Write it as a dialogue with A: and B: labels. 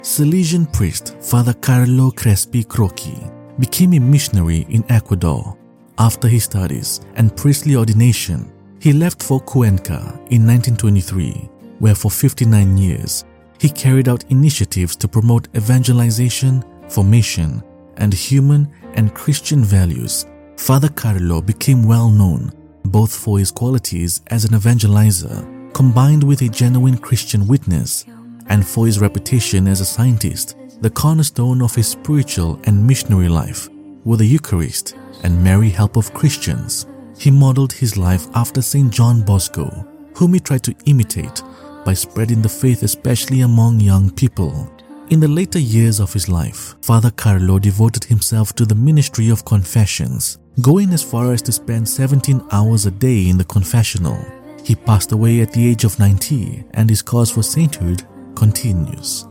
A: Salesian priest Father Carlo Crespi Croci became a missionary in Ecuador. After his studies and priestly ordination, he left for Cuenca in 1923, where for 59 years he carried out initiatives to promote evangelization, formation, and human and Christian values. Father Carlo became well known both for his qualities as an evangelizer, combined with a genuine Christian witness, and for his reputation as a scientist. The cornerstone of his spiritual and missionary life were the Eucharist and Mary help of Christians. He modeled his life after St. John Bosco, whom he tried to imitate by spreading the faith especially among young people. In the later years of his life, Father Carlo devoted himself to the ministry of confessions, going as far as to spend 17 hours a day in the confessional. He passed away at the age of 90, and his cause for sainthood continues.